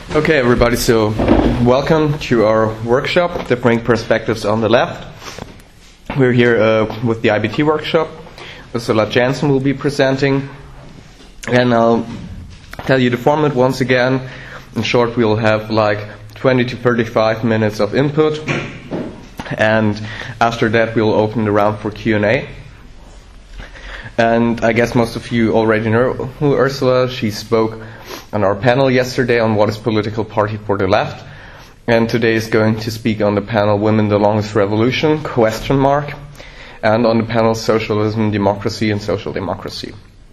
Okay, everybody, so welcome to our workshop, Differing Perspectives on the Left. We're here with the IBT workshop. Ursula Jansen will be presenting, and I'll tell you the format once again. In short, we'll have like 20 to 35 minutes of input, and after that we'll open the round for Q&A. And I guess most of you already know who Ursula is. She spoke on our panel yesterday on what is political party for the left, and today is going to speak on the panel Women the Longest Revolution, ? And on the panel Socialism, Democracy and Social Democracy.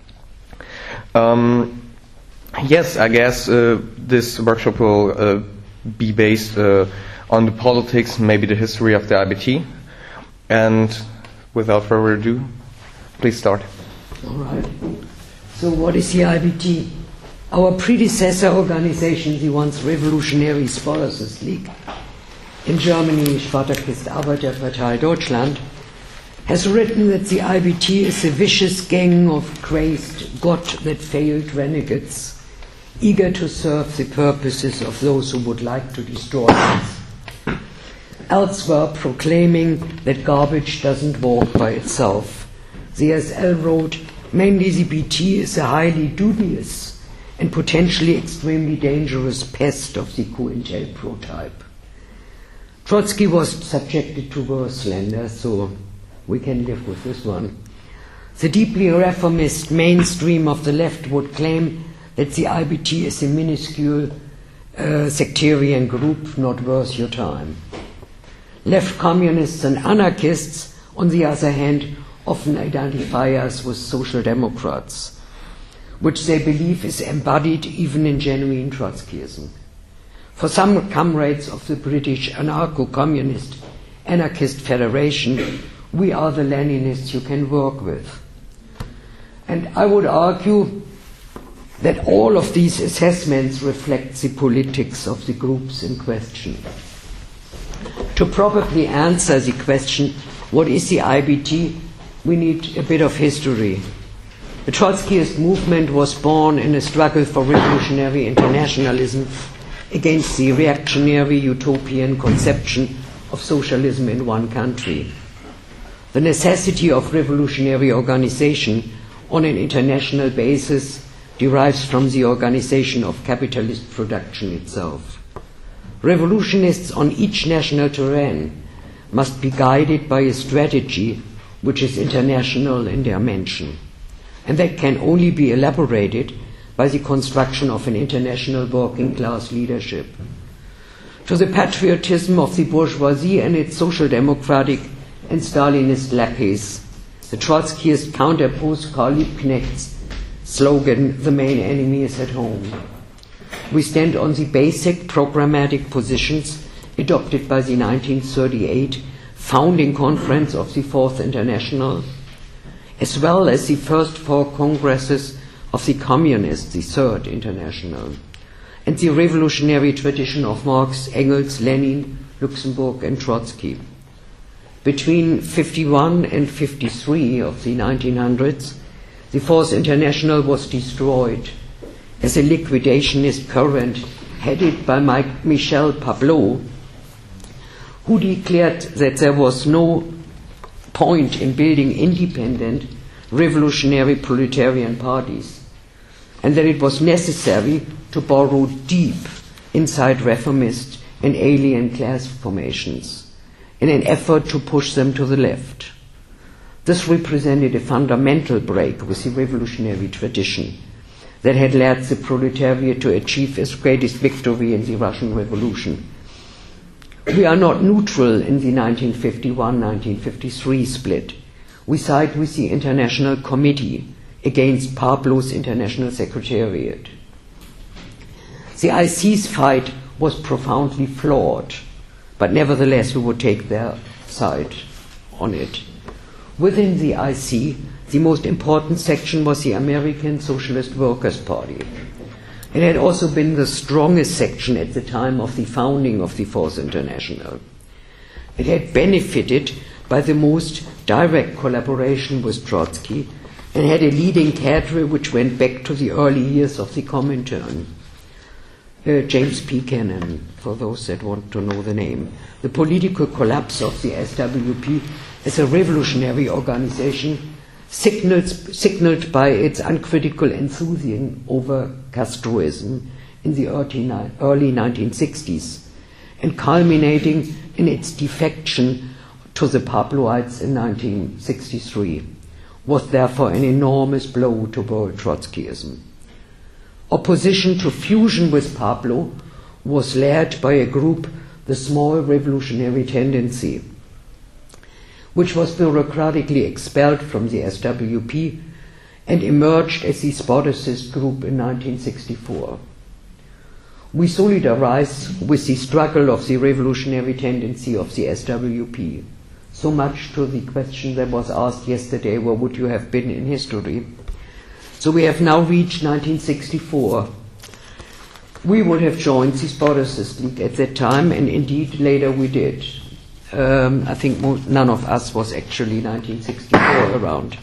Yes, I guess this workshop will be based on the politics, maybe the history of the IBT. And without further ado, please start. All right. So what is the IBT? Our predecessor organization, the once revolutionary Scholars' League, in Germany, Spartakist Arbeiterpartei Deutschland, has written that the IBT is a vicious gang of crazed, God-that-failed renegades, eager to serve the purposes of those who would like to destroy us. Elsewhere, proclaiming that garbage doesn't walk by itself, the SL wrote, mainly the BT is a highly dubious and potentially extremely dangerous pest of the COINTELPRO type. Trotsky was subjected to worse slander, so we can live with this one. The deeply reformist mainstream of the left would claim that the IBT is a minuscule sectarian group not worth your time. Left communists and anarchists, on the other hand, often identify us with social democrats, which they believe is embodied even in genuine Trotskyism. For some comrades of the British anarcho-communist anarchist federation, we are the Leninists you can work with. And I would argue that all of these assessments reflect the politics of the groups in question. To properly answer the question, what is the IBT, we need a bit of history. The Trotskyist movement was born in a struggle for revolutionary internationalism against the reactionary utopian conception of socialism in one country. The necessity of revolutionary organization on an international basis derives from the organization of capitalist production itself. Revolutionists on each national terrain must be guided by a strategy which is international in dimension, and that can only be elaborated by the construction of an international working class leadership. To the patriotism of the bourgeoisie and its social democratic and Stalinist lackeys, the Trotskyist counterposed Karl Liebknecht's slogan, "The main enemy is at home." We stand on the basic programmatic positions adopted by the 1938 founding conference of the Fourth International, as well as the first four congresses of the Communists, the Third International, and the revolutionary tradition of Marx, Engels, Lenin, Luxemburg, and Trotsky. Between 51 and 53 of the 1900s, the Fourth International was destroyed as a liquidationist current headed by Michel Pablo, who declared that there was no point in building independent revolutionary proletarian parties, and that it was necessary to burrow deep inside reformist and alien class formations in an effort to push them to the left. This represented a fundamental break with the revolutionary tradition that had led the proletariat to achieve its greatest victory in the Russian Revolution. We are not neutral in the 1951-1953 split. We side with the International Committee against Pablo's International Secretariat. The IC's fight was profoundly flawed, but nevertheless we would take their side on it. Within the IC, the most important section was the American Socialist Workers' Party. It had also been the strongest section at the time of the founding of the Fourth International. It had benefited by the most direct collaboration with Trotsky and had a leading cadre which went back to the early years of the Comintern. James P. Cannon, for those that want to know the name. The political collapse of the SWP as a revolutionary organization signaled by its uncritical enthusiasm over Castroism in the early 1960s and culminating in its defection to the Pabloites in 1963, was therefore an enormous blow to world Trotskyism. Opposition to fusion with Pablo was led by a group, the Small Revolutionary Tendency, which was bureaucratically expelled from the SWP and emerged as the Spartacist group in 1964. We solidarize with the struggle of the revolutionary tendency of the SWP. So much to the question that was asked yesterday, where would you have been in history? So we have now reached 1964. We would have joined the Spartacist League at that time, and indeed later we did. I think none of us was actually 1964 around.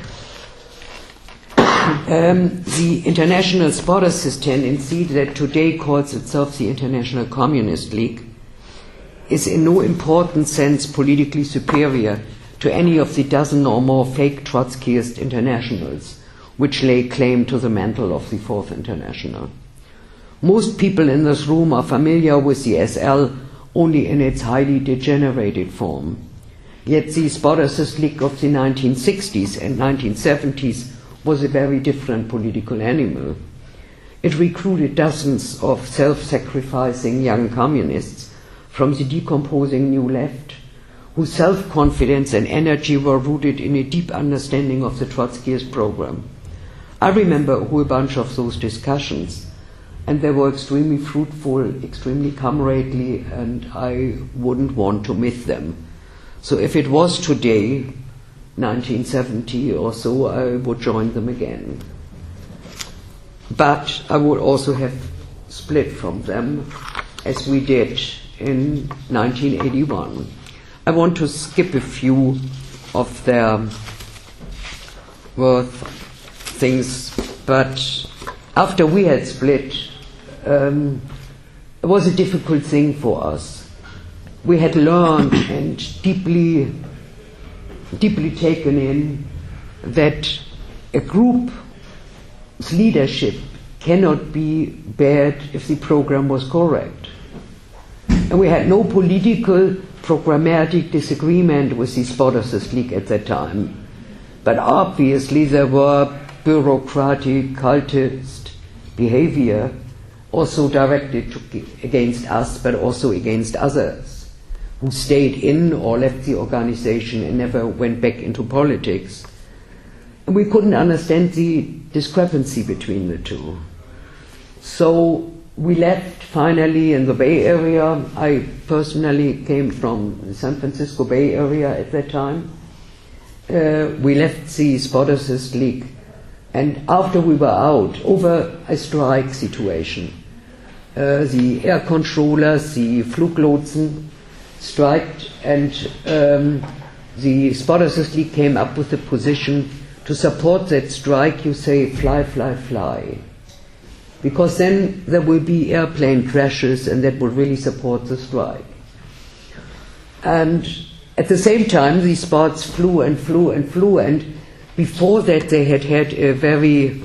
The International Spartacist Tendency, that today calls itself the International Communist League, is in no important sense politically superior to any of the dozen or more fake Trotskyist internationals which lay claim to the mantle of the Fourth International. Most people in this room are familiar with the SL only in its highly degenerated form. Yet the Spartacist League of the 1960s and 1970s was a very different political animal. It recruited dozens of self-sacrificing young communists from the decomposing New Left, whose self-confidence and energy were rooted in a deep understanding of the Trotskyist program. I remember a whole bunch of those discussions, and they were extremely fruitful, extremely comradely, and I wouldn't want to miss them. So if it was today, 1970 or so, I would join them again. But I would also have split from them, as we did in 1981. I want to skip a few of their worth things, but after we had split, it was a difficult thing for us. We had learned and deeply taken in that a group's leadership cannot be bad if the program was correct. And we had no political, programmatic disagreement with the Spartacist League at that time. But obviously there were bureaucratic, cultist behavior also directed against us, but also against others who stayed in or left the organization and never went back into politics. And we couldn't understand the discrepancy between the two. So we left finally in the Bay Area. I personally came from the San Francisco Bay Area at that time. We left the Spartacist League, and after we were out over a strike situation, the air controllers, the Fluglotsen striked, and the Spartacist League came up with the position to support that strike. You say fly, fly, fly, because then there will be airplane crashes, and that will really support the strike. And at the same time, these Sparts flew and flew and flew, and before that they had had a very,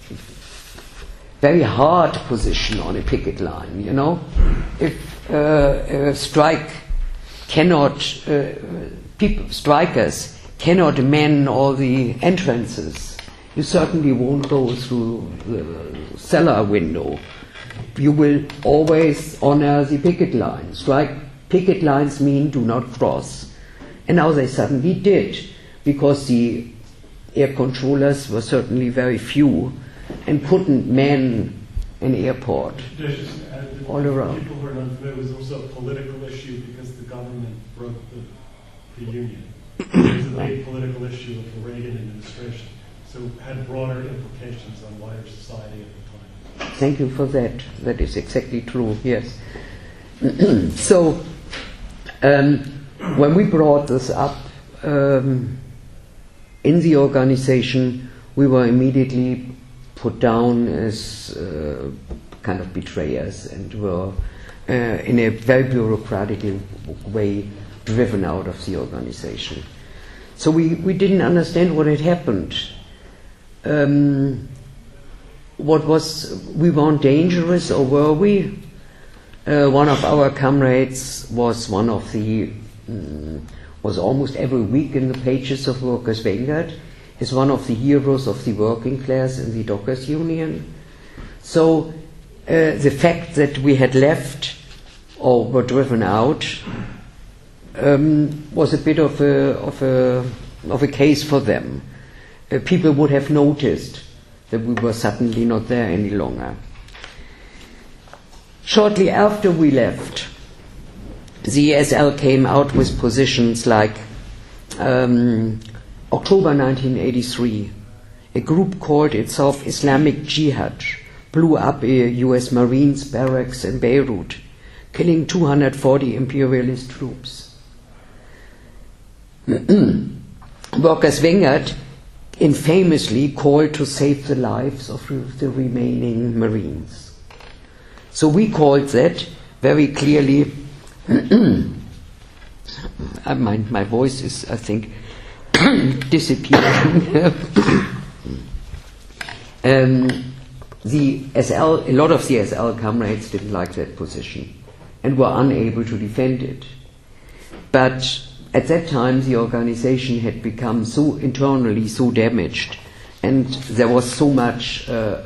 very hard position on a picket line, you know. If a strike cannot, strikers cannot man all the entrances, you certainly won't go through the cellar window. You will always honor the picket line. Picket lines mean do not cross. And now they suddenly did, because the air controllers were certainly very few and couldn't man an airport all around. People who are unfamiliar, it was also a political issue because the government broke the union. It was a big political issue of the Reagan administration, so it had broader implications on wider society at the time. Thank you for that. That is exactly true, yes. So, when we brought this up in the organization, we were immediately put down as kind of betrayers and were in a very bureaucratic way driven out of the organization. So we didn't understand what had happened. We weren't dangerous, or were we? One of our comrades was one of the was almost every week in the pages of Workers' Vanguard, is one of the heroes of the working class in the Dockers Union. So the fact that we had left or were driven out was a bit of a case for them. People would have noticed that we were suddenly not there any longer. Shortly after we left, the ESL came out with positions like October 1983, a group called itself Islamic Jihad blew up a US Marines barracks in Beirut, killing 240 imperialist troops. Workers' Vanguard infamously called to save the lives of the remaining Marines. So we called that very clearly. My voice is, I think, disappearing. The SL, a lot of the SL comrades didn't like that position and were unable to defend it. But at that time, the organization had become so internally so damaged, and there was so much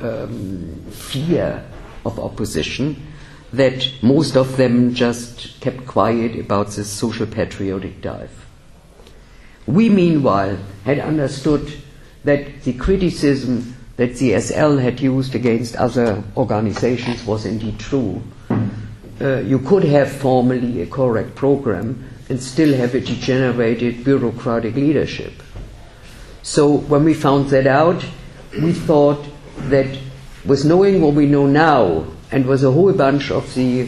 fear of opposition that most of them just kept quiet about this social patriotic dive. We, meanwhile, had understood that the criticism that the SL had used against other organizations was indeed true. You could have formally a correct program and still have a degenerated bureaucratic leadership. So when we found that out, we thought that with knowing what we know now, and with a whole bunch of the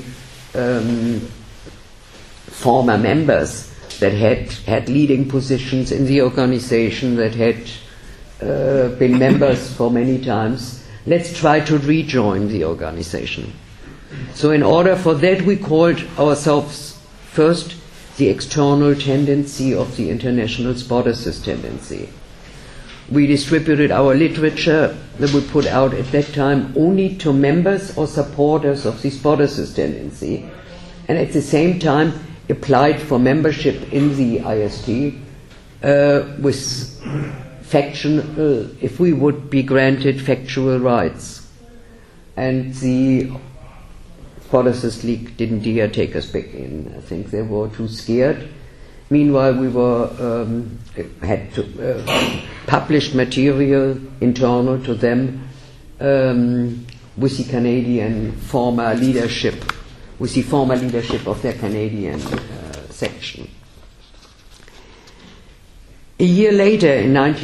former members that had leading positions in the organization, that had been members for many times, let's try to rejoin the organization. So in order for that, we called ourselves first the external tendency of the International Spotters tendency. We distributed our literature that we put out at that time only to members or supporters of the Spotters tendency, and at the same time applied for membership in the IST with factional, if we would be granted factual rights. And the Spotters League didn't dare take us back in. I think they were too scared. Meanwhile, we were had to published material internal to them with the Canadian former leadership, with the former leadership of their Canadian section. A year later,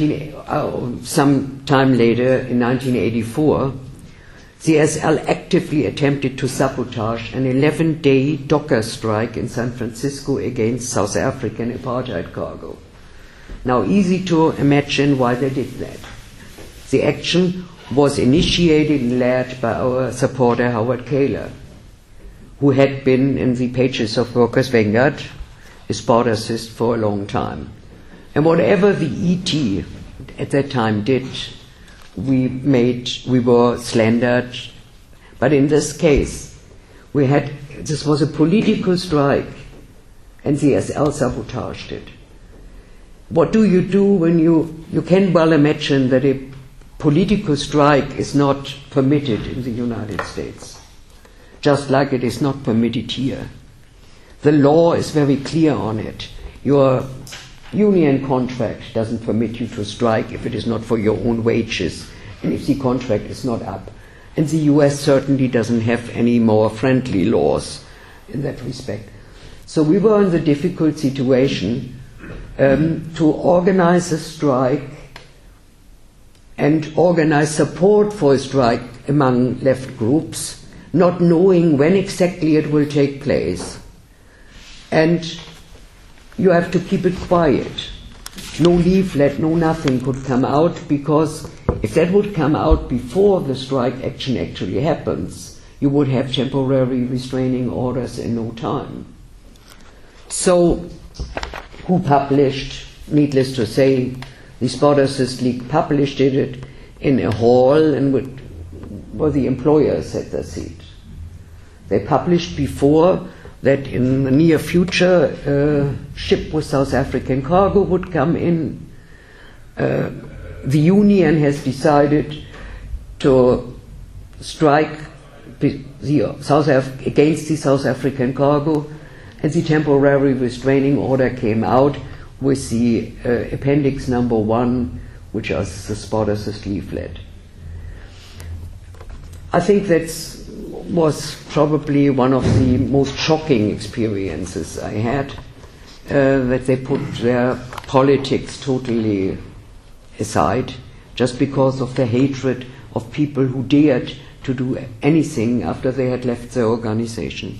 some time later, in 1984, the SL actively attempted to sabotage an 11-day docker strike in San Francisco against South African apartheid cargo. Now, easy to imagine why they did that. The action was initiated and led by our supporter Howard Kaler, who had been in the pages of Workers' Vanguard, a Spotterist for a long time. And whatever the ET at that time did, we were slandered. But in this case, this was a political strike, and the SL sabotaged it. What do you do when you can well imagine that a political strike is not permitted in the United States, just like it is not permitted here. The law is very clear on it. Your union contract doesn't permit you to strike if it is not for your own wages and if the contract is not up. And the US certainly doesn't have any more friendly laws in that respect. So we were in the difficult situation to organize a strike and organize support for a strike among left groups, not knowing when exactly it will take place. And you have to keep it quiet. No leaflet, no nothing could come out, because if that would come out before the strike action actually happens, you would have temporary restraining orders in no time. So, who published? Needless to say, the Spartacist League published it in a hall in which where the employers had their seat. They published before that in the near future a ship with South African cargo would come in. The union has decided to strike against the South African cargo, and the temporary restraining order came out with the appendix number 1, which is the Spartacist leaflet. I think that was probably one of the most shocking experiences I had, that they put their politics totally aside just because of the hatred of people who dared to do anything after they had left their organization.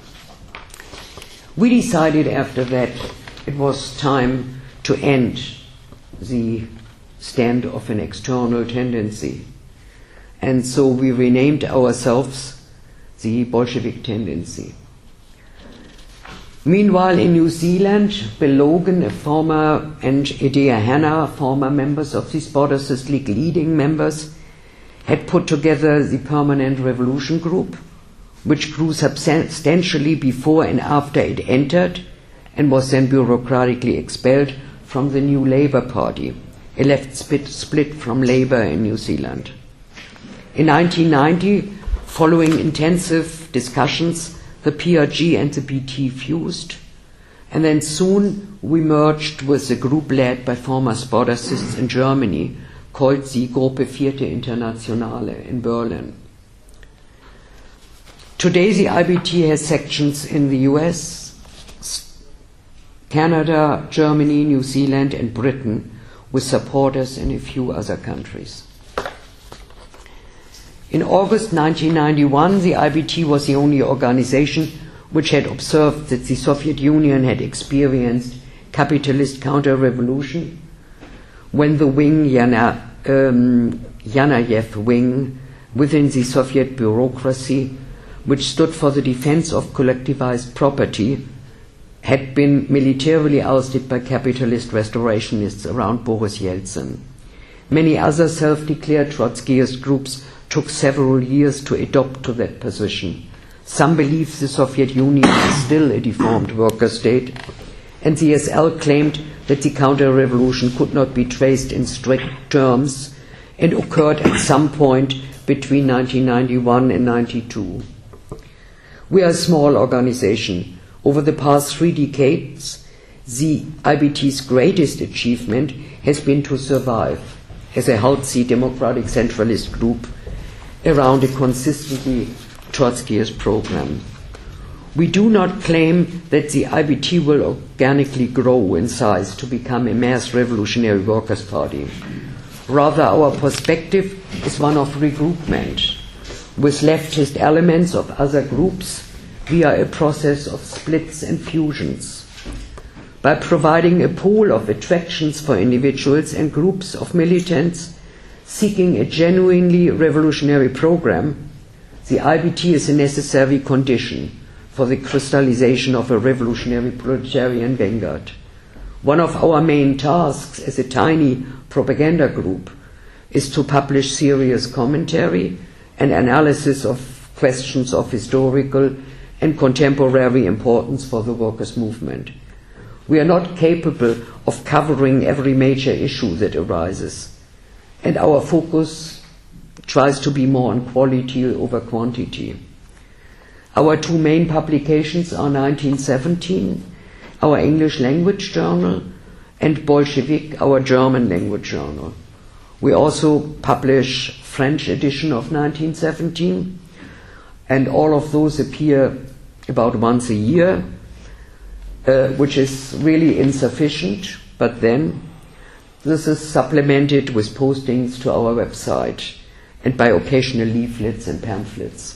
We decided after that it was time to end the stand of an external tendency. And so we renamed ourselves the Bolshevik Tendency. Meanwhile, in New Zealand, Bill Logan, and Edea Hanna, former members of the Spartacist League, leading members, had put together the Permanent Revolution Group, which grew substantially before and after it entered and was then bureaucratically expelled from the New Labour Party, a left split from Labour in New Zealand. In 1990, following intensive discussions, the PRG and the BT fused, and then soon we merged with a group led by former Spartacists in Germany called the Gruppe Vierte Internationale in Berlin. Today the IBT has sections in the US, Canada, Germany, New Zealand and Britain, with supporters in a few other countries. In August 1991, the IBT was the only organization which had observed that the Soviet Union had experienced capitalist counter-revolution when the wing, Yanayev wing, within the Soviet bureaucracy, which stood for the defense of collectivized property, had been militarily ousted by capitalist restorationists around Boris Yeltsin. Many other self-declared Trotskyist groups took several years to adopt to that position. Some believe the Soviet Union is still a deformed worker state, and the SL claimed that the counter-revolution could not be traced in strict terms and occurred at some point between 1991 and 92. We are a small organization. Over the past 3 decades, the IBT's greatest achievement has been to survive as a healthy democratic centralist group around a consistently Trotskyist program. We do not claim that the IBT will organically grow in size to become a mass revolutionary workers' party. Rather, our perspective is one of regroupment with leftist elements of other groups via a process of splits and fusions. By providing a pool of attractions for individuals and groups of militants seeking a genuinely revolutionary program, the IBT is a necessary condition for the crystallization of a revolutionary proletarian vanguard. One of our main tasks as a tiny propaganda group is to publish serious commentary and analysis of questions of historical and contemporary importance for the workers' movement. We are not capable of covering every major issue that arises, and our focus tries to be more on quality over quantity. Our 2 main publications are 1917, our English language journal, and Bolshevik, our German language journal. We also publish French edition of 1917, and all of those appear about once a year, which is really insufficient, but then this is supplemented with postings to our website and by occasional leaflets and pamphlets.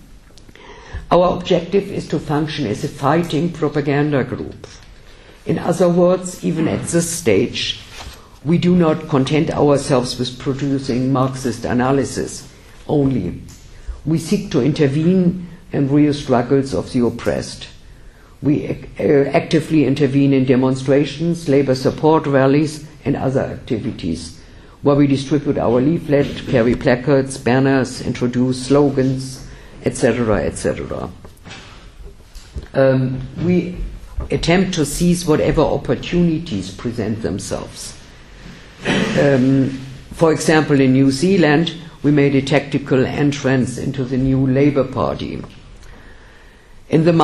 Our objective is to function as a fighting propaganda group. In other words, even at this stage, we do not content ourselves with producing Marxist analysis only. We seek to intervene in real struggles of the oppressed. We actively intervene in demonstrations, labor support rallies, and other activities, where we distribute our leaflet, carry placards, banners, introduce slogans, etc., etc. We attempt to seize whatever opportunities present themselves. For example, in New Zealand, we made a tactical entrance into the new Labour Party. In the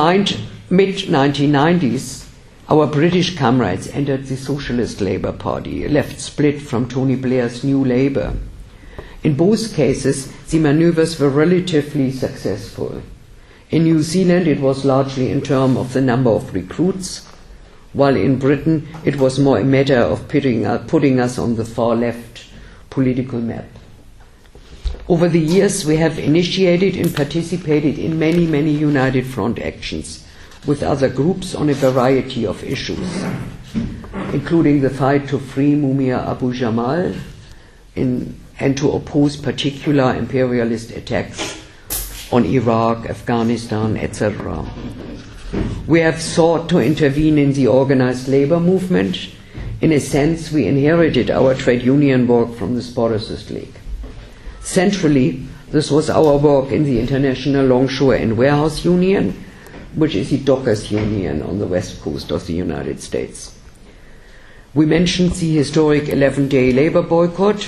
mid-1990s, our British comrades entered the Socialist Labour Party, a left split from Tony Blair's New Labour. In both cases, the maneuvers were relatively successful. In New Zealand, it was largely in terms of the number of recruits, while in Britain, it was more a matter of putting us on the far left political map. Over the years, we have initiated and participated in many, many United Front actions with other groups on a variety of issues, including the fight to free Mumia Abu-Jamal and to oppose particular imperialist attacks on Iraq, Afghanistan, etc. We have sought to intervene in the organized labor movement. In a sense, we inherited our trade union work from the Sporters League. Centrally, this was our work in the International Longshore and Warehouse Union, which is the dockers union on the west coast of the United States. We mentioned the historic 11-day labor boycott.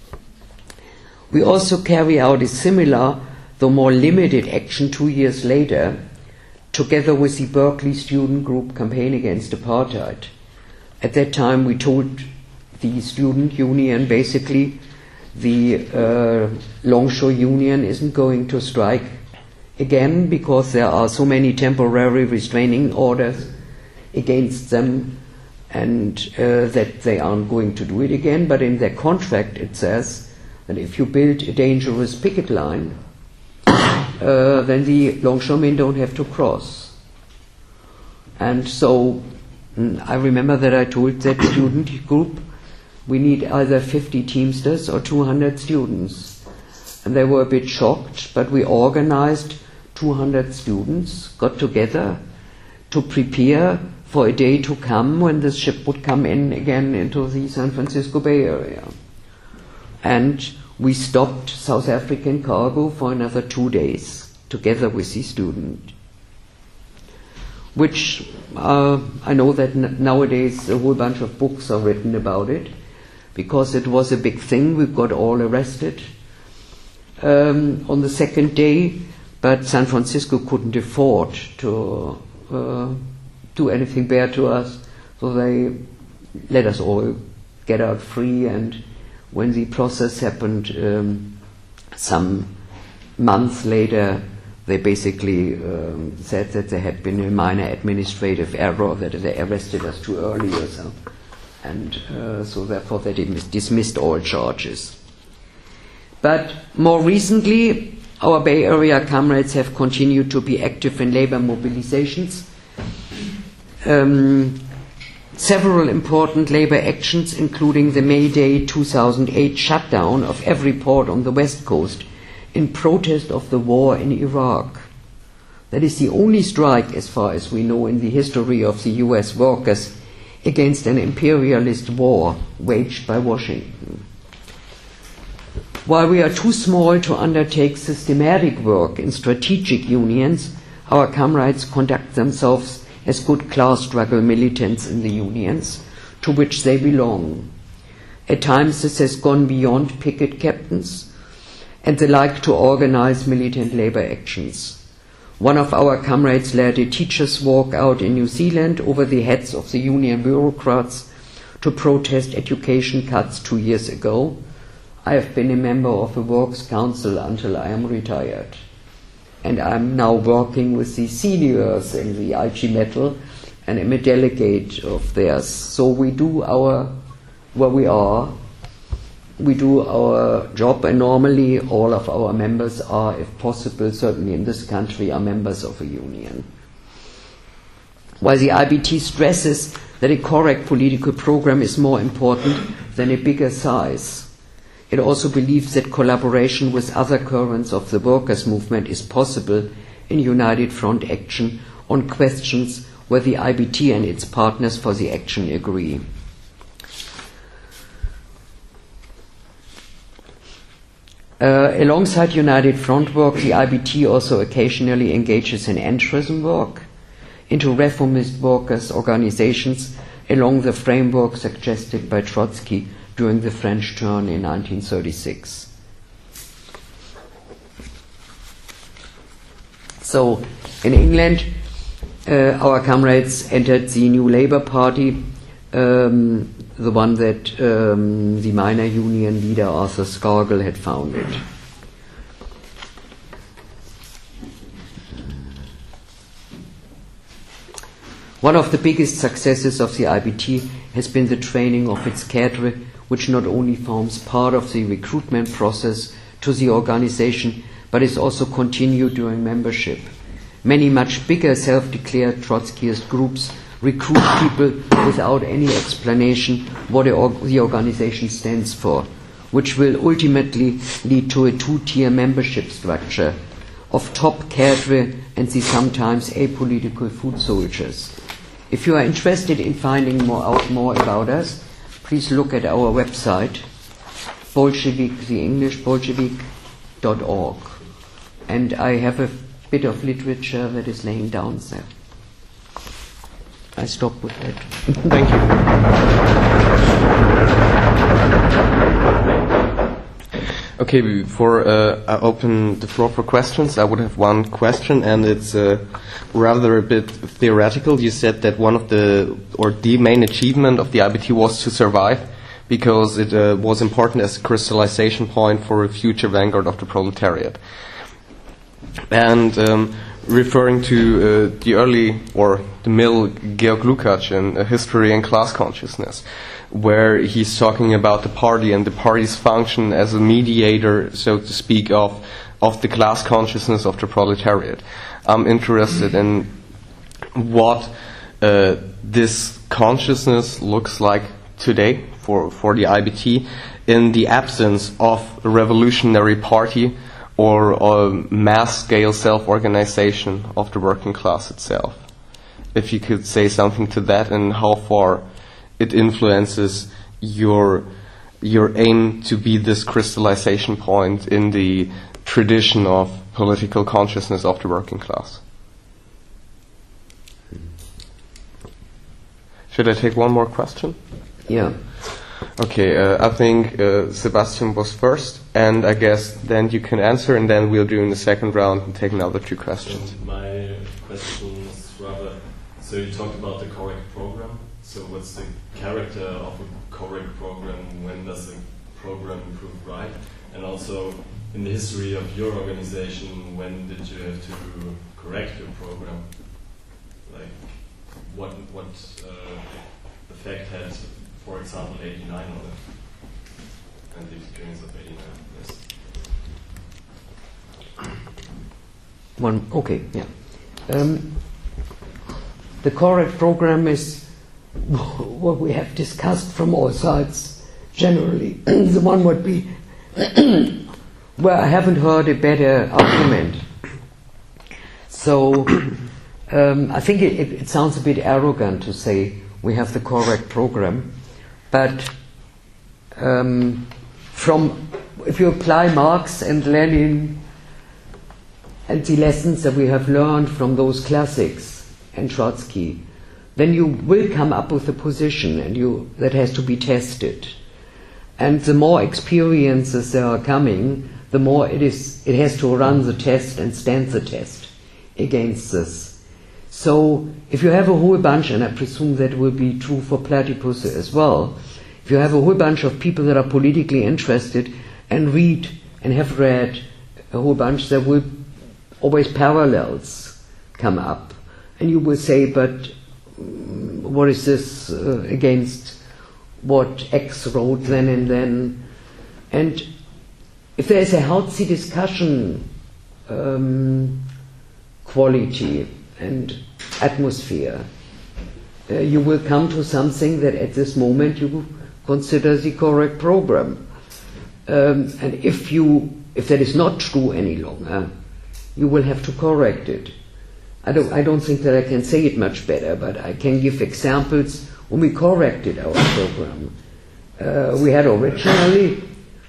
We also carry out a similar, though more limited, action 2 years later, together with the Berkeley Student Group Campaign Against Apartheid. At that time, we told the student union, basically, the Longshore Union isn't going to strike again because there are so many temporary restraining orders against them, and that they aren't going to do it again. But in their contract it says that if you build a dangerous picket line, then the longshoremen don't have to cross. And so I remember that I told that student group, we need either 50 Teamsters or 200 students. And they were a bit shocked, but we organized 200 students, got together to prepare for a day to come when the ship would come in again into the San Francisco Bay Area. And we stopped South African cargo for another 2 days, together with the student. Which I know that nowadays a whole bunch of books are written about it, because it was a big thing. We got all arrested on the second day, but San Francisco couldn't afford to do anything bad to us, so they let us all get out free. And when the process happened some months later, they basically said that there had been a minor administrative error, that they arrested us too early or so. And so therefore they dismissed all charges. But more recently, our Bay Area comrades have continued to be active in labor mobilizations. Several important labor actions, including the May Day 2008 shutdown of every port on the West Coast in protest of the war in Iraq. That is the only strike, as far as we know, in the history of the US workers against an imperialist war waged by Washington. While we are too small to undertake systematic work in strategic unions, our comrades conduct themselves as good class struggle militants in the unions to which they belong. At times this has gone beyond picket captains, and they like to organize militant labor actions. One of our comrades led a teachers' walkout in New Zealand over the heads of the union bureaucrats to protest education cuts 2 years ago. I have been a member of a works council until I am retired. And I'm now working with the seniors in the IG Metall and am a delegate of theirs. So we do we do our job, and normally all of our members are, if possible, certainly in this country, are members of a union. While the IBT stresses that a correct political program is more important than a bigger size, It also believes that collaboration with other currents of the workers' movement is possible in united front action on questions where the IBT and its partners for the action agree. Alongside United Front work, the IBT also occasionally engages in entrism work into reformist workers' organizations along the framework suggested by Trotsky during the French turn in 1936. So, in England, our comrades entered the New Labour Party, the one that the miner union leader Arthur Scargill had founded. One of the biggest successes of the IBT has been the training of its cadre, which not only forms part of the recruitment process to the organization, but is also continued during membership. Many much bigger self-declared Trotskyist groups recruit people without any explanation what the organization stands for, which will ultimately lead to a two-tier membership structure of top cadre and the sometimes apolitical foot soldiers. If you are interested in finding out more about us, please look at our website, Bolshevik, the English, bolshevik.org. And I have a bit of literature that is laying down there. I stop with that. Thank you. Okay, before I open the floor for questions, I would have one question, and it's rather a bit theoretical. You said that one of the main achievement of the IBT was to survive, because it was important as a crystallization point for a future vanguard of the proletariat. And referring to the early or the middle Georg Lukács in History and Class Consciousness, where he's talking about the party and the party's function as a mediator, so to speak, of the class consciousness of the proletariat. I'm interested in what this consciousness looks like today for the IBT in the absence of a revolutionary party or a mass-scale self-organization of the working class itself. If you could say something to that, and how far it influences your aim to be this crystallization point in the tradition of political consciousness of the working class. Should I take one more question? Yeah. Okay, I think Sebastian was first, and I guess then you can answer, and then we'll do in the second round and take another two questions. My question is rather, so you talked about the correct program. So what's the character of a correct program? When does a program prove right? And also, in the history of your organization, when did you have to correct your program? Like, what effect had, for example, 89 on it, and the experience of 89? Yes. Okay, yeah. The correct program is what we have discussed from all sides generally. The one would be where I haven't heard a better argument. So I think it sounds a bit arrogant to say we have the correct program, but if you apply Marx and Lenin and the lessons that we have learned from those classics and Trotsky, then you will come up with a position that has to be tested. And the more experiences there are coming, the more it has to run the test and stand the test against this. So if you have a whole bunch, and I presume that will be true for Platypus as well, if you have a whole bunch of people that are politically interested and read and have read a whole bunch, there will always parallels come up. And you will say, but what is this against what X wrote then and then? And if there is a healthy discussion quality and atmosphere, you will come to something that at this moment you consider the correct program. And if that is not true any longer, you will have to correct it. I don't think that I can say it much better, but I can give examples when we corrected our program. We had originally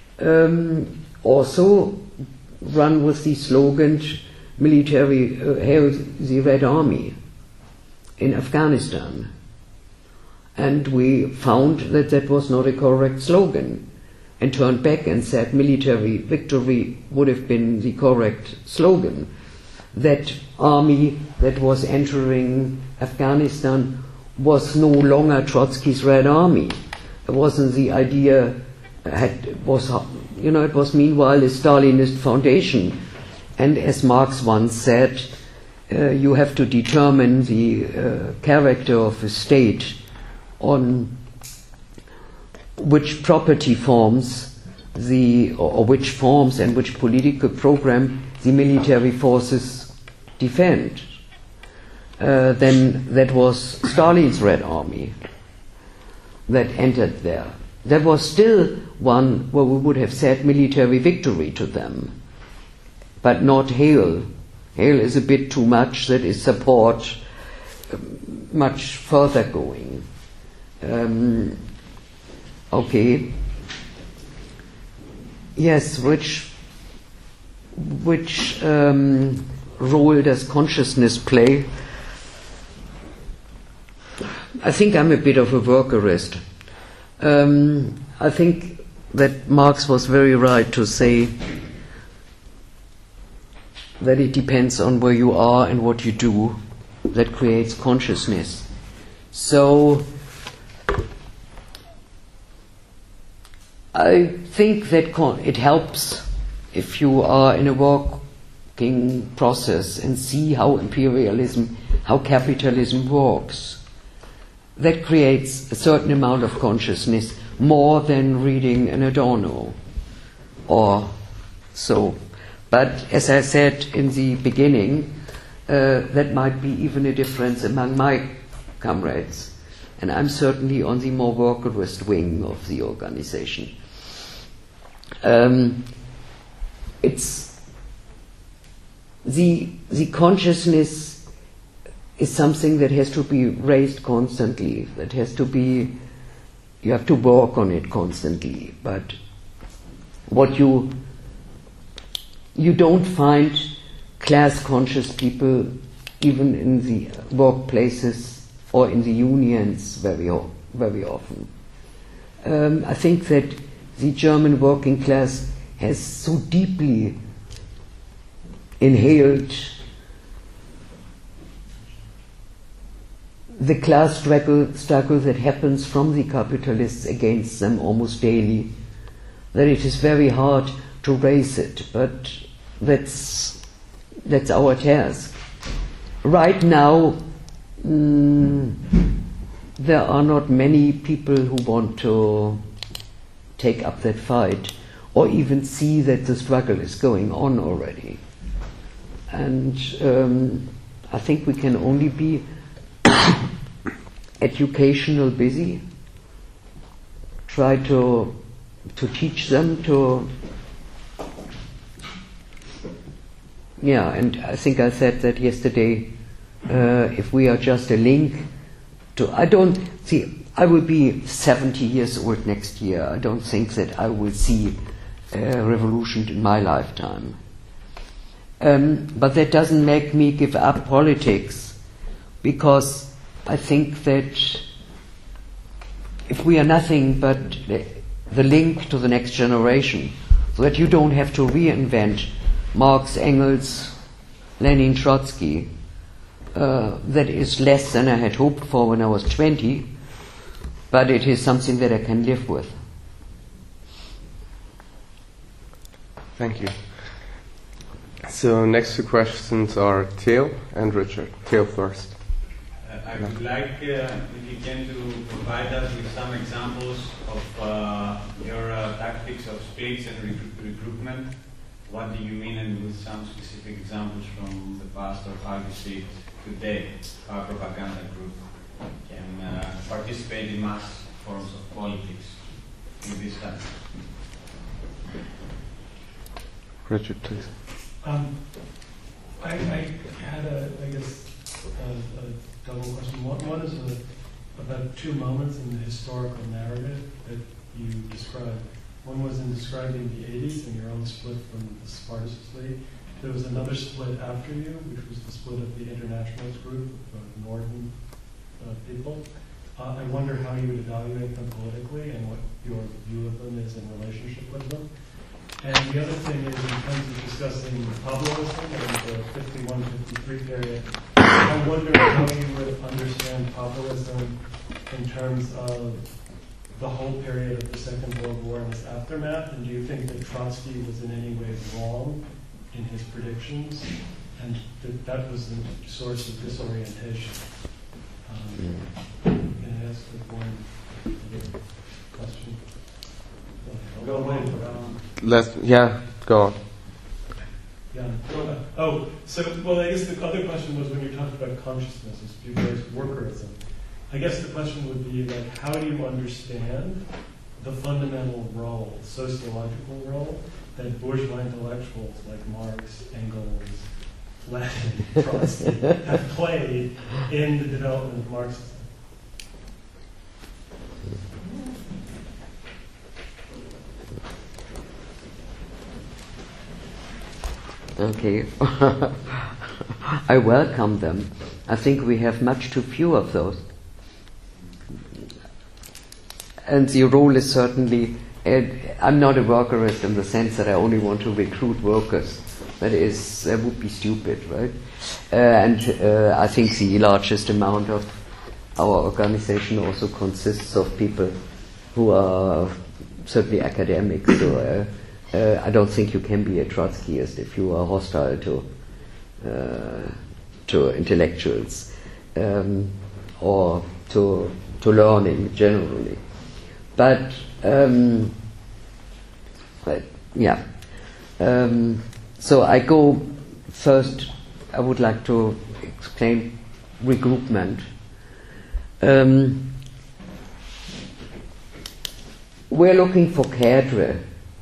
also run with the slogan, military, hail the Red Army in Afghanistan. And we found that that was not a correct slogan, and turned back and said military victory would have been the correct slogan. That army that was entering Afghanistan was no longer Trotsky's Red Army. It wasn't the idea, it was meanwhile a Stalinist foundation. And as Marx once said, you have to determine the character of a state on which property forms or which forms and which political program the military forces defend. Then that was Stalin's Red Army that entered there. There was still one where we would have said military victory to them, but not hail. Hail is a bit too much, that is support much further going. Okay. Yes, which role does consciousness play? I think I'm a bit of a workerist. I think that Marx was very right to say that it depends on where you are and what you do that creates consciousness. So I think that it helps if you are in a working process and see how imperialism, how capitalism works. That creates a certain amount of consciousness, more than reading an Adorno or so. But as I said in the beginning, that might be even a difference among my comrades. And I'm certainly on the more workerist wing of the organization. It's the consciousness is something that has to be raised constantly. That has to be, you have to work on it constantly. But what you don't find class conscious people even in the workplaces or in the unions very often. I think that the German working class has so deeply inhaled the class struggle that happens from the capitalists against them almost daily, that it is very hard to raise it, but that's our task. Right now, there are not many people who want to take up that fight or even see that the struggle is going on already. And I think we can only be educational busy, try to teach them to, and I think I said that yesterday, if we are just a link to, I will be 70 years old next year. I don't think that I will see a revolution in my lifetime. But that doesn't make me give up politics, because I think that if we are nothing but the link to the next generation, so that you don't have to reinvent Marx, Engels, Lenin, Trotsky, that is less than I had hoped for when I was 20, but it is something that I can live with. Thank you. So next two questions are Theo and Richard. Theo first. I would like if you can to provide us with some examples of your tactics of splits and recruitment. What do you mean, and with some specific examples from the past, or how you see it today, how a propaganda group can participate in mass forms of politics in this time? Richard, please. I had a double question. One is about two moments in the historical narrative that you described. One was in describing the 80s and your own split from the Spartacus League. There was another split after you, which was the split of the Internationalist group of Northern people. I wonder how you would evaluate them politically and what your view of them is in relationship with them. And the other thing is, in terms of discussing populism and the 51-53 period, I wonder how you would understand populism in terms of the whole period of the Second World War and its aftermath. And do you think that Trotsky was in any way wrong in his predictions, and that was the source of disorientation? Can I ask one other question? Go on. Go on. Yeah. Oh, so, well, I guess the other question was when you talked about consciousness as Buber's workerism. I guess the question would be, like, how do you understand the fundamental role, sociological role, that bourgeois intellectuals like Marx, Engels, Lenin, Trotsky have played in the development of Marxism? Okay. I welcome them. I think we have much too few of those. And the role is certainly, I'm not a workerist in the sense that I only want to recruit workers. That would be stupid, right? I think the largest amount of our organization also consists of people who are certainly academics. So I don't think you can be a Trotskyist if you are hostile to intellectuals or to learning generally. But yeah. So I go first. I would like to explain regroupment. We're looking for cadre,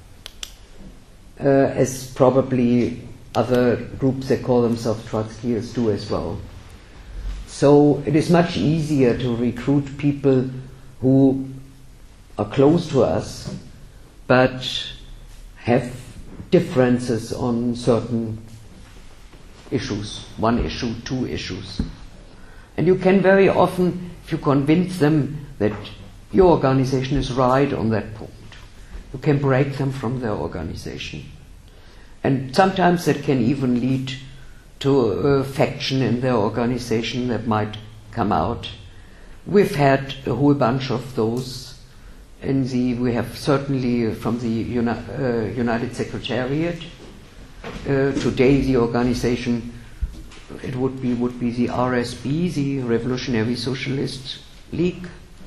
as probably other groups that call themselves Trotskyists do as well. So it is much easier to recruit people who are close to us, but have differences on certain issues, one issue, two issues. And you can very often, if you convince them that your organization is right on that point, you can break them from their organization. And sometimes that can even lead to a faction in their organization that might come out. We've had a whole bunch of those. We have certainly from the United Secretariat. Today the organization, it would be the RSB, the Revolutionary Socialist League.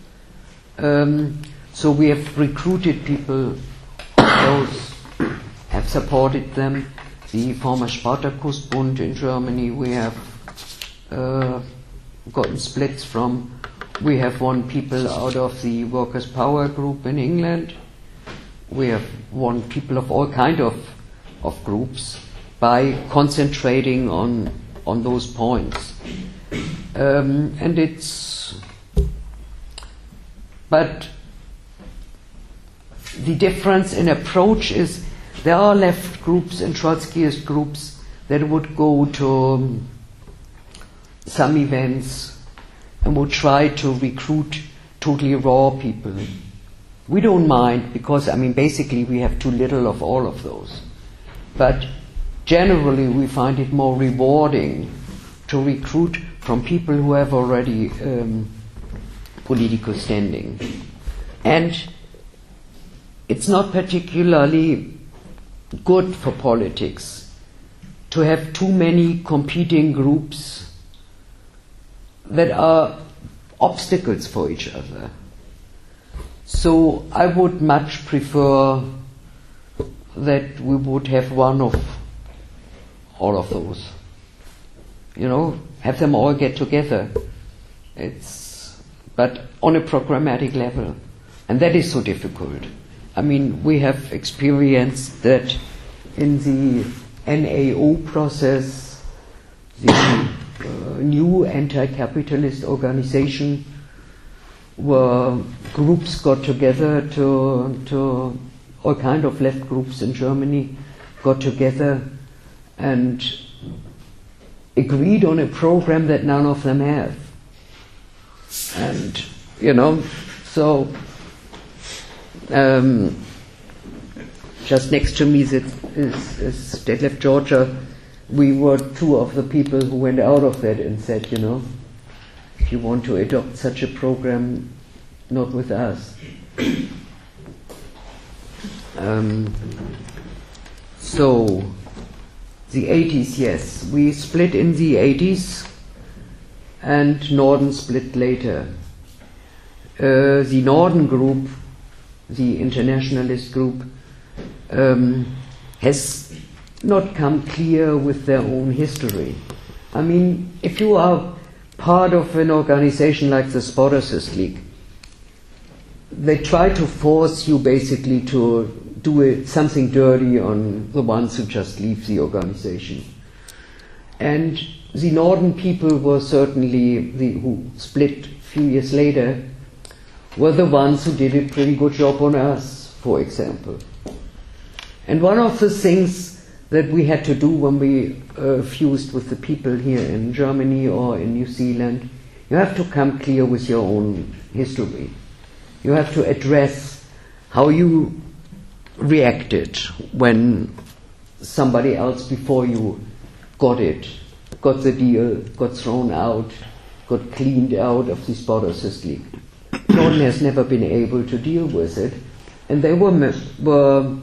So we have recruited people, those have supported them. The former Spartakusbund in Germany, we have gotten splits from. We have won people out of the Workers' Power Group in England. We have won people of all kind of groups by concentrating on those points. But the difference in approach is there are left groups and Trotskyist groups that would go to some events and would try to recruit totally raw people. We don't mind because, basically we have too little of all of those. But generally we find it more rewarding to recruit from people who have already political standing. And it's not particularly good for politics to have too many competing groups that are obstacles for each other. So I would much prefer that we would have one of all of those. Have them all get together. But on a programmatic level. And that is so difficult. We have experienced that in the NAO process, the new anti-capitalist organization, where groups got together to all kind of left groups in Germany got together and agreed on a program that none of them have. And, so just next to me is Detlef Georgia. We were two of the people who went out of that and said, if you want to adopt such a program, not with us. So, the 80s, yes. We split in the 80s, and Norden split later. The Norden group, the internationalist group, has not come clear with their own history. I mean, if you are part of an organization like the Spotters League, they try to force you basically to do something dirty on the ones who just leave the organization. And the Norden people were certainly, who split a few years later, were the ones who did a pretty good job on us, for example. And one of the things that we had to do when we fused with the people here in Germany or in New Zealand, you have to come clear with your own history. You have to address how you reacted when somebody else before you got the deal, got thrown out, got cleaned out of the Spotters League. Norden has never been able to deal with it, and they were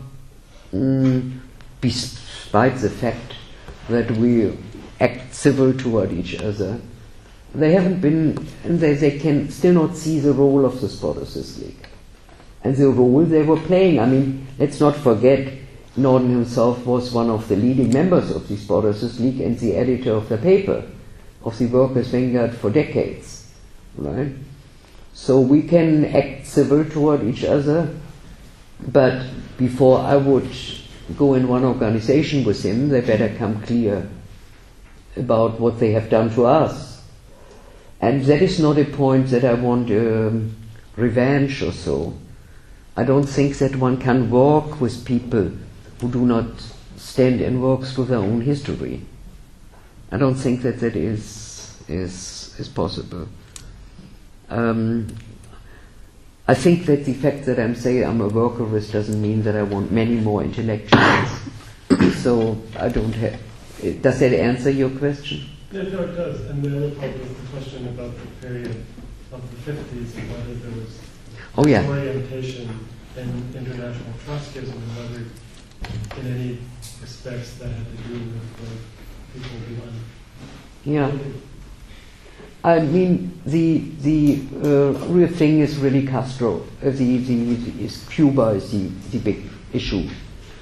despite the fact that we act civil toward each other, they haven't been, and they can still not see the role of the Spotters League. And the role they were playing, I mean, let's not forget, Norden himself was one of the leading members of the Spotters League and the editor of the paper, of the Workers' Vanguard for decades, right? So we can act civil toward each other, but before I would go in one organization with him, they better come clear about what they have done to us. And that is not a point that I want revenge or so. I don't think that one can work with people who do not stand and work through their own history. I don't think that that is possible. I think that the fact that I'm saying I'm a workerist doesn't mean that I want many more intellectuals. So I don't have. Does that answer your question? Yeah, no, it does. And the other part was the question about the period of the 50s and whether there was orientation in international Trotskyism and whether in any respects that had to do with the people behind. Yeah. I mean, the real thing is really Castro. Cuba is the big issue.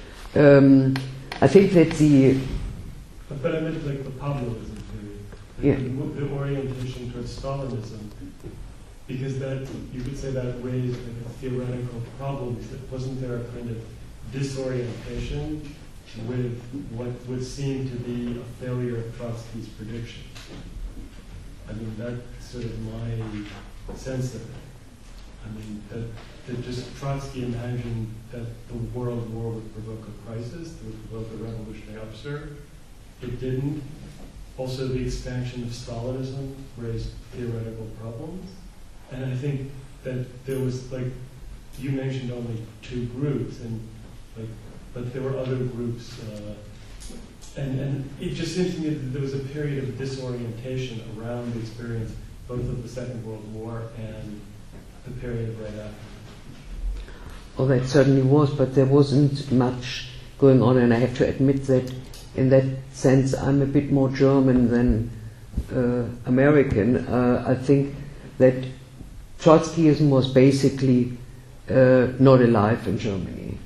I think that But I meant like the Pavlovism period, the orientation towards Stalinism, because that you could say that raised like a theoretical problem. Wasn't there a kind of disorientation with what would seem to be a failure of Trotsky's predictions? I mean, that's sort of my sense of it. I mean, that just Trotsky imagined that the world war would provoke a crisis, that would provoke a revolutionary upsurge. It didn't. Also, the expansion of Stalinism raised theoretical problems. And I think that there was, like, you mentioned only two groups, and but there were other groups. And it just seems to me that there was a period of disorientation around the experience both of the Second World War and the period right after. Oh, that certainly was, but there wasn't much going on, and I have to admit that in that sense I'm a bit more German than American. I think that Trotskyism was basically not alive in Germany.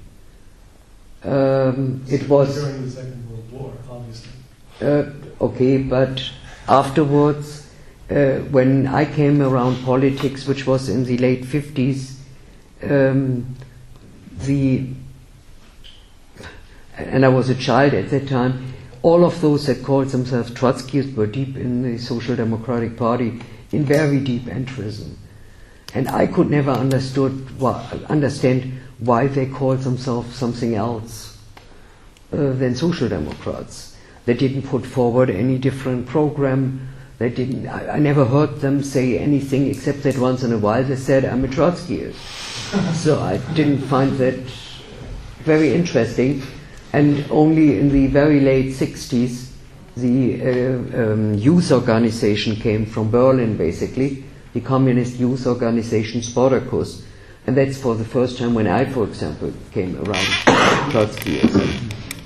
It was during the Second World War, obviously. Okay, but afterwards, when I came around politics, which was in the late 50s, and I was a child at that time, all of those that called themselves Trotskyists were deep in the Social Democratic Party, in very deep entrism. And I could never understand why they called themselves something else than Social Democrats. They didn't put forward any different program. They didn't. I never heard them say anything except that once in a while they said, "I'm a Trotskyist." So I didn't find that very interesting. And only in the very late 60s, the youth organization came from Berlin, basically, the communist youth organization Spartacus. And that's for the first time when I, for example, came around Trotskyism.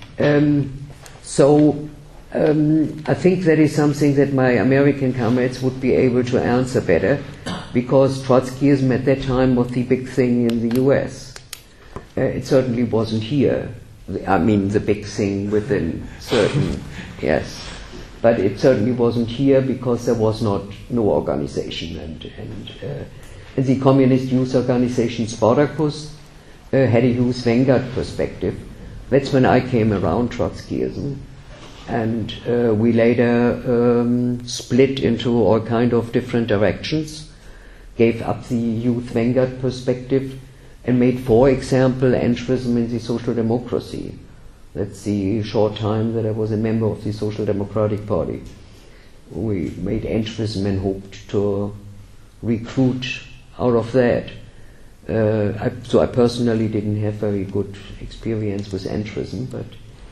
I think that is something that my American comrades would be able to answer better, because Trotskyism at that time was the big thing in the US. It certainly wasn't here. I mean, the big thing within certain, yes. But it certainly wasn't here because there was no organization. And the communist youth organization Spartacus had a youth vanguard perspective. That's when I came around Trotskyism. And we later split into all kind of different directions, gave up the youth vanguard perspective, and made, for example, entrism in the social democracy. That's the short time that I was a member of the Social Democratic Party. We made entrism and hoped to recruit out of that. So I personally didn't have very good experience with entrism, but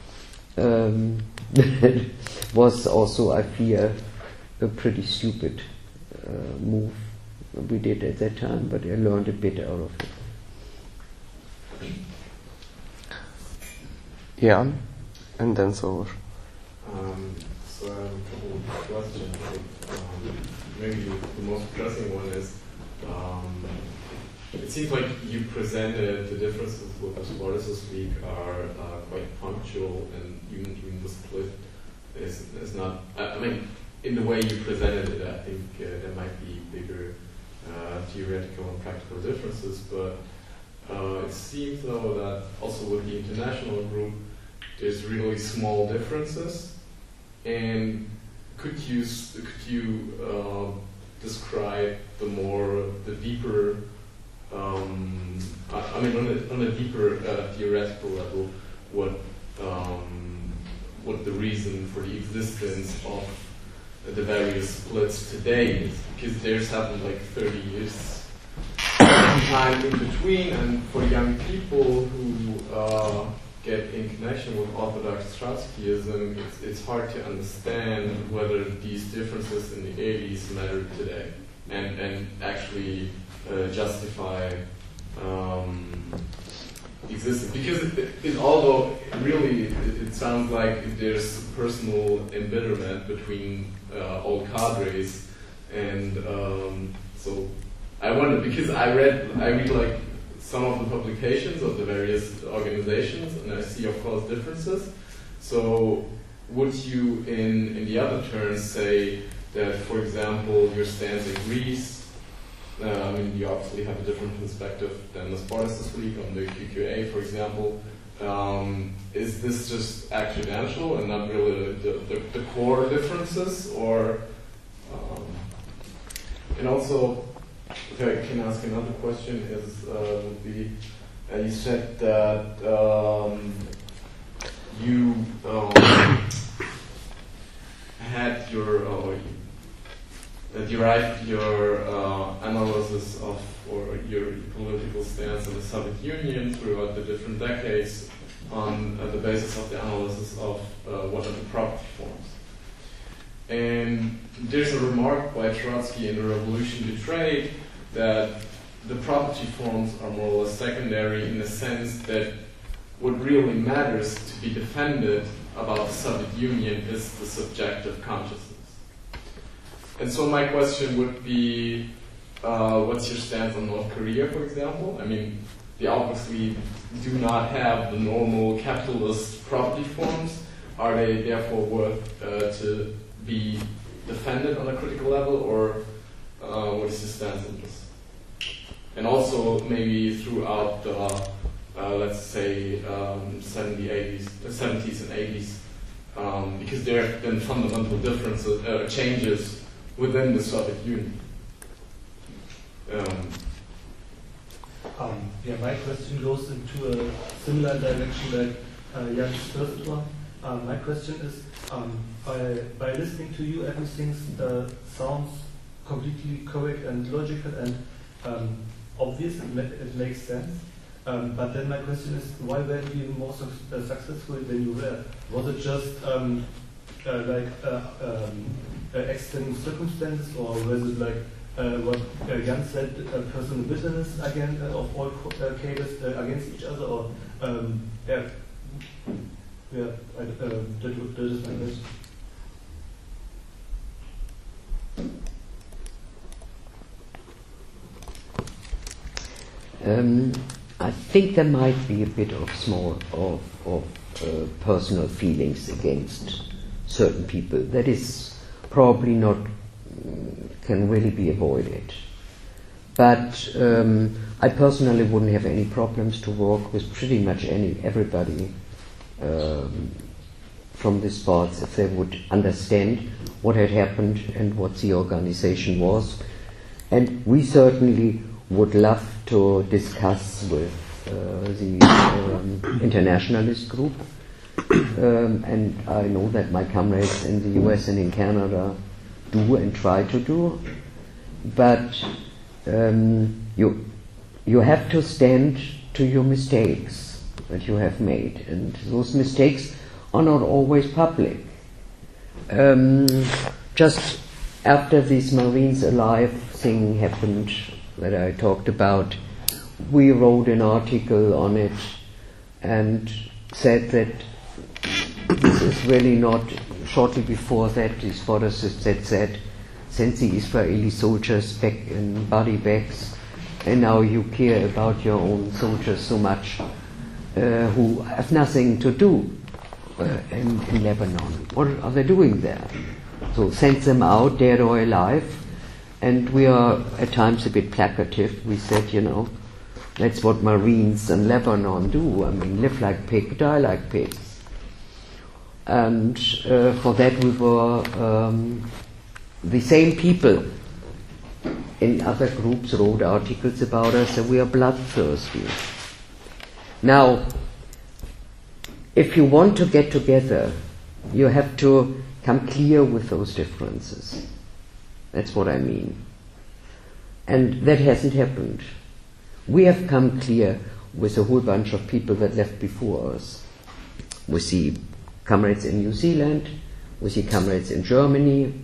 it was also, I fear, a pretty stupid move we did at that time, but I learned a bit out of it. Yeah, and then so. So I have a couple of questions. Maybe the most pressing one is, it seems like you presented the differences with the Spartacus League are quite punctual, and even the split is not. I mean, in the way you presented it, I think there might be bigger theoretical and practical differences, but it seems though that also with the international group, there's really small differences. And could you describe the deeper? I mean, on a deeper theoretical level, what the reason for the existence of the various splits today is? Because there's happened like 30 years time in between, and for young people who get in connection with Orthodox Trotskyism, it's hard to understand whether these differences in the 80s matter today and actually justify existence. Because although really it sounds like there's personal embitterment between old cadres, and so I wonder, because I read like some of the publications of the various organizations, and I see, of course, differences. So would you, in the other terms, say that, for example, your stance in Greece, I mean, you obviously have a different perspective than the Spartacus League on the QQA, for example. Is this just accidental and not really the core differences? Or, and also, if I can ask another question, would be, you said that you had derived your analysis of, or your political stance in the Soviet Union throughout the different decades on the basis of the analysis of what are the property forms. And there's a remark by Trotsky in The Revolution Betrayed that the property forms are more or less secondary, in the sense that what really matters to be defended about the Soviet Union is the subjective consciousness. And so my question would be, what's your stance on North Korea, for example? I mean, they obviously do not have the normal capitalist property forms. Are they therefore worth to be defended on a critical level, or what is your stance on this? And also maybe throughout the let's say 70s and 80s, because there have been fundamental differences, changes within the Soviet Union. Yeah, my question goes into a similar direction like Jan's first one. My question is, by listening to you, everything sounds completely correct and logical and obvious. It makes sense. But then my question is, why weren't you more successful than you were? Was it just external circumstances, or was it like what Jan said, personal business again of all cables against each other, or that is my question. I think there might be a bit of personal feelings against certain people. That is probably not can really be avoided. But I personally wouldn't have any problems to work with pretty much everybody from the sports if they would understand what had happened and what the organization was. And we certainly would love to discuss with the internationalist group. And I know that my comrades in the US and in Canada do and try to do. But you have to stand to your mistakes that you have made. And those mistakes are not always public. Just after this Marines Alive thing happened that I talked about, we wrote an article on it and said that this is really not. Shortly before that, the Sportassists had said, send the Israeli soldiers back in body bags, and now you care about your own soldiers so much who have nothing to do in Lebanon. What are they doing there? So send them out, dead or alive. And we are at times a bit placative. We said, that's what Marines in Lebanon do. I mean, live like pig, die like pigs. And for that we were the same people in other groups wrote articles about us that we are bloodthirsty. Now, if you want to get together, you have to come clear with those differences. That's what I mean. And that hasn't happened. We have come clear with a whole bunch of people that left before us. We see comrades in New Zealand, we see comrades in Germany.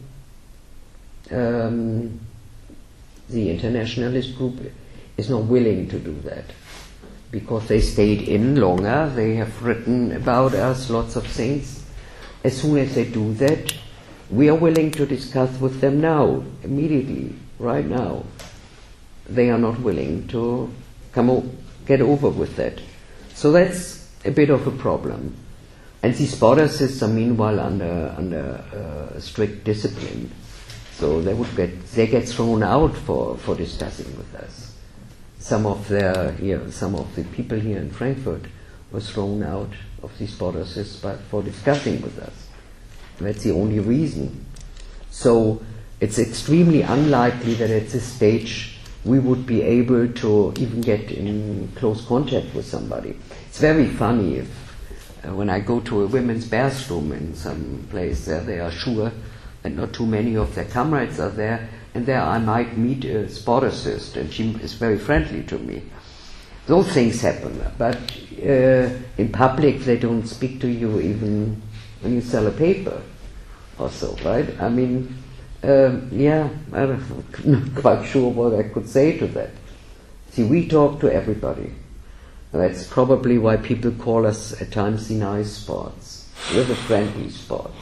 The internationalist group is not willing to do that because they stayed in longer. They have written about us lots of things. As soon as they do that, we are willing to discuss with them now, immediately, right now. They are not willing to get over with that. So that's a bit of a problem. And these Sportassists are meanwhile under strict discipline. So they get thrown out for discussing with us. Some of the people here in Frankfurt were thrown out of these Sportassists for discussing with us. That's the only reason. So it's extremely unlikely that at this stage we would be able to even get in close contact with somebody. It's very funny if when I go to a women's bathroom in some place, they are sure that not too many of their comrades are there, and there I might meet a Sportassist, and she is very friendly to me. Those things happen, but in public they don't speak to you even when you sell a paper or so, right? I mean, I'm not quite sure what I could say to that. See, we talk to everybody. That's probably why people call us at times the nice spots. We're the friendly spots.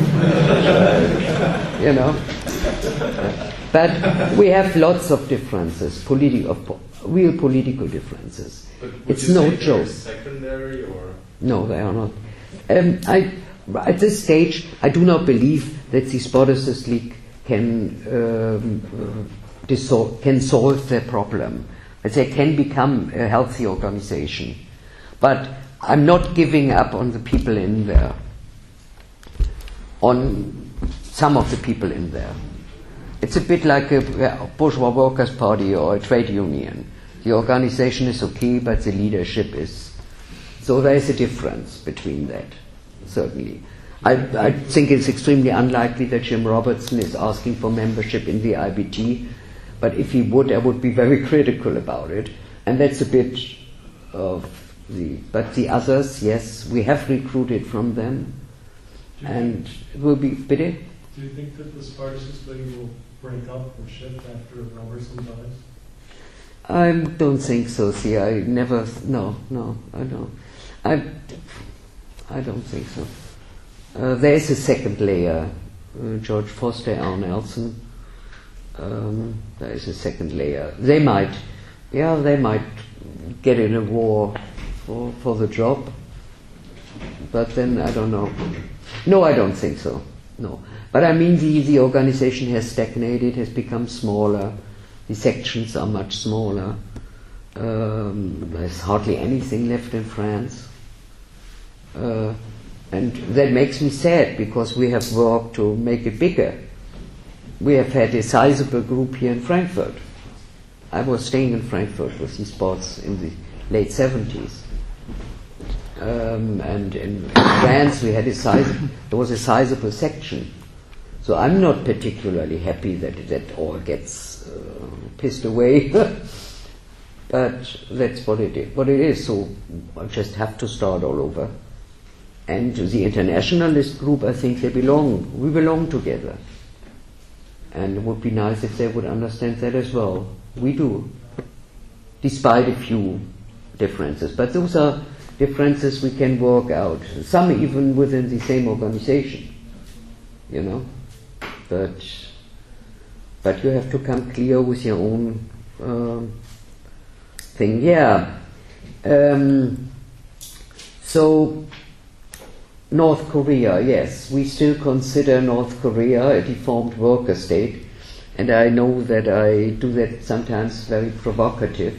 But we have lots of differences, real political differences. But it's no joke. Secondary or? No, they are not. At this stage, I do not believe that the Sportassist League can solve their problem. That they can become a healthy organization. But I'm not giving up on the people in there, on some of the people in there. It's a bit like a bourgeois workers' party or a trade union. The organization is okay, but the leadership is. So there is a difference between that, certainly. I think it's extremely unlikely that Jim Robertson is asking for membership in the IBT, but if he would, I would be very critical about it. And that's a bit of but the others, yes, we have recruited from them, and it will be pity. Do you think that the Spartacist League will break up or shift after Robertson dies? I don't think so. See, I never. No, I don't. I don't think so. There is a second layer. George Foster, Al Nelson. There is a second layer. They might get in a war for the job. But then I don't know. No, I don't think so. No. But I mean, the organization has stagnated, has become smaller. The sections are much smaller. There's hardly anything left in France. And that makes me sad, because we have worked to make it bigger. We have had a sizable group here in Frankfurt. I was staying in Frankfurt with these spots in the late 70s. And in France we had there was a sizable section. So I'm not particularly happy that all gets pissed away. But that's what it is. So I just have to start all over. And the internationalist group, I think we belong together. And it would be nice if they would understand that as well. We do, despite a few differences. But those are differences we can work out, some even within the same organization, you know. But you have to come clear with your own thing. Yeah. So North Korea, yes, we still consider North Korea a deformed worker state, and I know that I do that sometimes very provocative.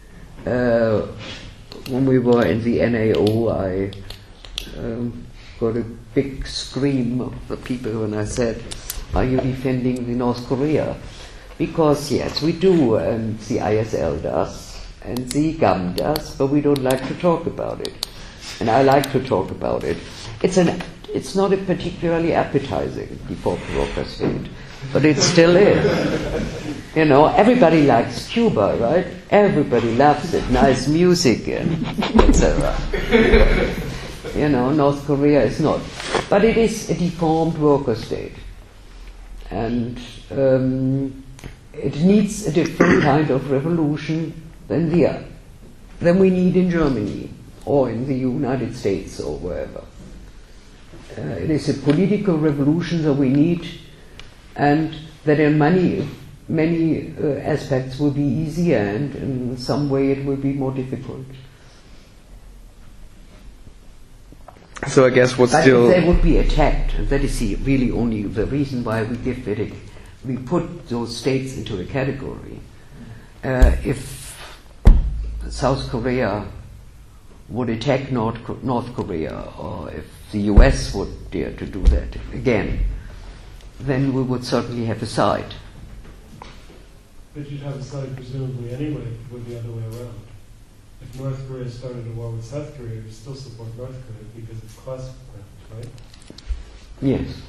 When we were in the NAO, I got a big scream of the people when I said, "Are you defending the North Korea?" Because yes, we do, and the ISL does, and the GAM does, but we don't like to talk about it. And I like to talk about it. It's not a particularly appetizing default worker state, but it still is. You know, everybody likes Cuba, right? Everybody loves it. Nice music and etc. You know, North Korea is not. But it is a deformed worker state. And it needs a different kind of revolution than we need in Germany or in the United States or wherever. It is a political revolution that we need, and that in many aspects will be easier, and in some way it will be more difficult. So I guess what's but still... if they would be attacked, and that is really only the reason why we put those states into a category. If South Korea would attack North Korea, or if the US would dare to do that again, then we would certainly have a side. But you'd have a side presumably anyway, with the other way around. If North Korea started a war with South Korea, you'd still support North Korea because of class grounds, right? Yes.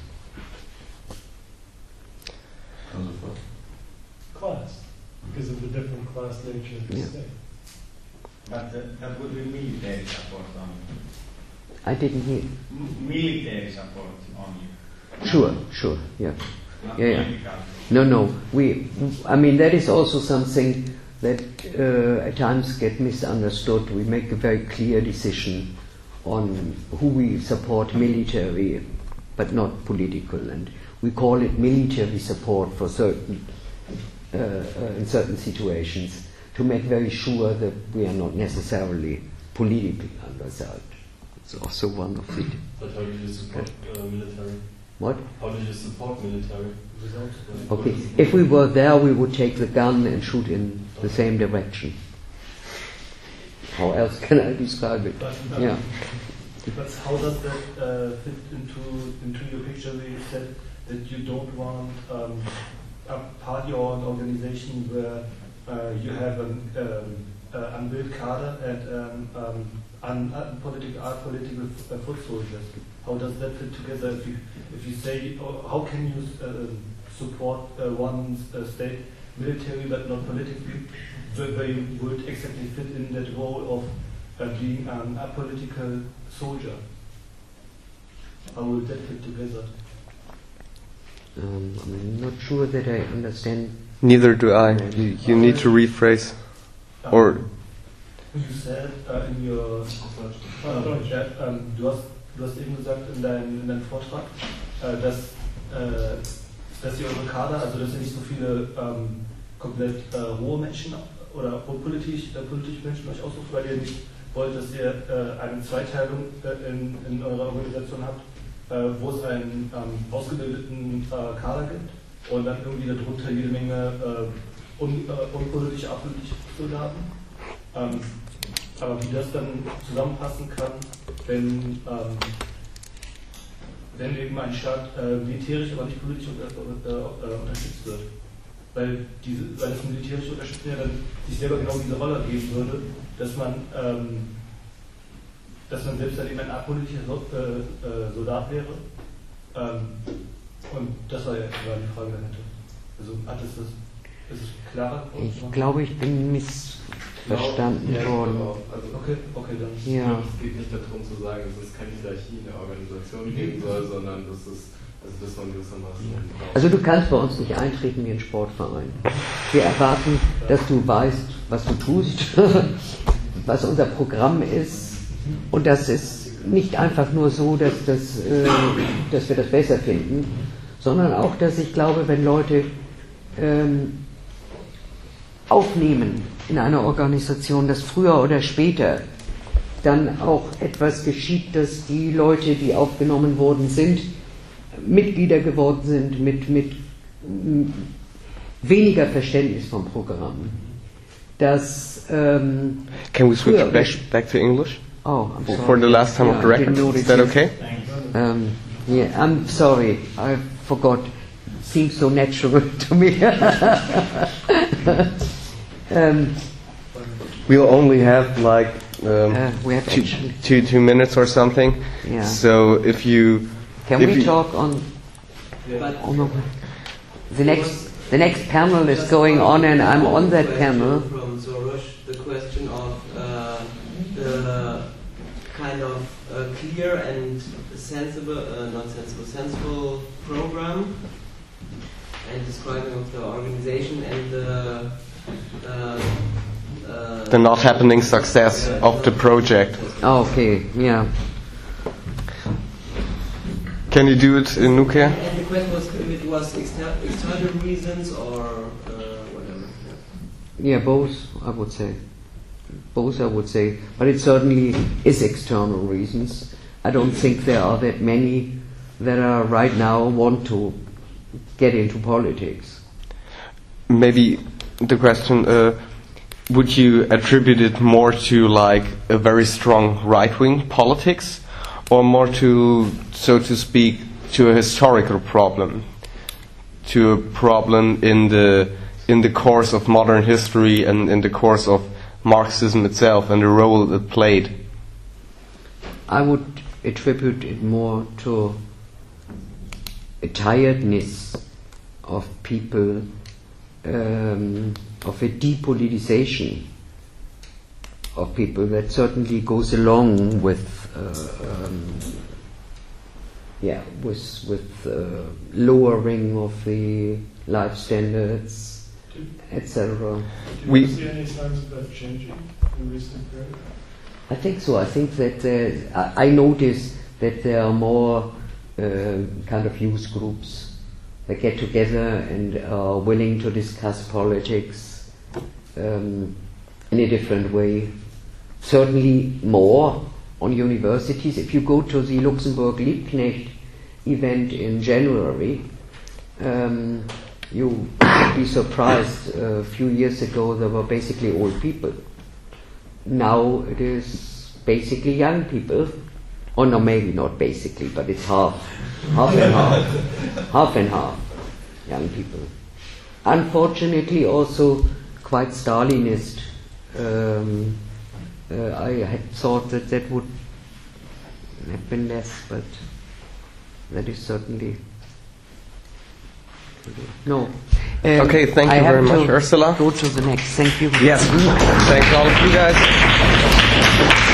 Class, because of the different class nature of the state. But that would be military support only. I didn't hear. Military support only. Sure, yeah. Not Yeah. political. No. I mean, that is also something that at times get misunderstood. We make a very clear decision on who we support military, but not political, and we call it military support for certain in certain situations, to make very sure that we are not necessarily politically underserved. It's also one of the... But how did you support military? What? How did you support military? Okay, if we were there, we would take the gun and shoot in the same direction. How else can I describe it? But how does that fit into your picture where you said that you don't want a party or an organization where you have an unbuilt cadre and political foot soldiers? How does that fit together? If you say, how can you support one state military but not politically, where you would exactly fit in that role of being an apolitical soldier? How would that fit together? I'm not sure that I understand. Neither do I. You need to rephrase. Or You said in your du hast eben gesagt in deinem Vortrag, dass ihr eure Kader, also dass ihr nicht so viele komplett hohe Menschen oder politische Menschen euch aussucht, weil ihr nicht wollt, dass ihr eine Zweiteilung in eurer Organisation habt, wo es einen ausgebildeten Kader gibt und dann irgendwie darunter jede Menge unpolitische, apolitische Soldaten. Aber wie das dann zusammenpassen kann, wenn eben ein Staat militärisch, aber nicht politisch unterstützt wird. Weil das militärische Unterstützen ja dann sich selber genau diese Rolle geben würde, dass man selbst dann eben ein apolitischer Soldat wäre. Und das war ja die Frage dahinter. Also ist es klarer? Ich glaube, ich bin missverstanden worden. Also, okay, dann. Ja. Es geht nicht darum zu sagen, dass es keine Hierarchie in der Organisation geben soll, sondern dass man gewissermaßen. Also du kannst bei uns nicht eintreten wie ein Sportverein. Wir erwarten, dass du weißt, was du tust, was unser Programm ist, und das ist nicht einfach nur so, dass wir das besser finden, sondern auch, dass ich glaube, wenn Leute aufnehmen in einer Organisation, dass früher oder später dann auch etwas geschieht, dass die Leute, die aufgenommen worden sind, Mitglieder geworden sind mit weniger Verständnis vom Programm. Dass can we switch back to English? Oh, I'm sorry. For the last time of the record, is that okay? Yeah, I'm sorry. I forgot. Seems so natural to me. We'll only have like we have two minutes or something. Yeah. So if you talk on the next panel is going on, and I'm on that panel. From Soros, the question of the kind of clear and sensible program, and describing of the organization and the not happening success of the project. Okay, yeah. Can you do it in Nuke? And the question was if it was external reasons or whatever. Yeah, both, I would say. Both, I would say. But it certainly is external reasons. I don't think there are that many that are right now want to get into politics. Maybe the question, would you attribute it more to like a very strong right-wing politics, or more to, so to speak, to a historical problem, to a problem in the course of modern history and in the course of Marxism itself and the role it played? I would attribute it more to a tiredness of people, of a depoliticization of people that certainly goes along with lowering of the life standards, etc. Do you see any signs of that changing in recent period? I think so. I think that I notice that there are more kind of youth groups that get together and are willing to discuss politics in a different way. Certainly more on universities. If you go to the Luxembourg Liebknecht event in January, you would be surprised. A few years ago there were basically old people now it is basically young people. Or no, maybe not basically, but it's half and half young people. Unfortunately, also quite Stalinist. I had thought that would have been less, but that is certainly no. Okay, thank you very much, Ursula. Go to the next. Thank you. Yes, thanks all of you guys.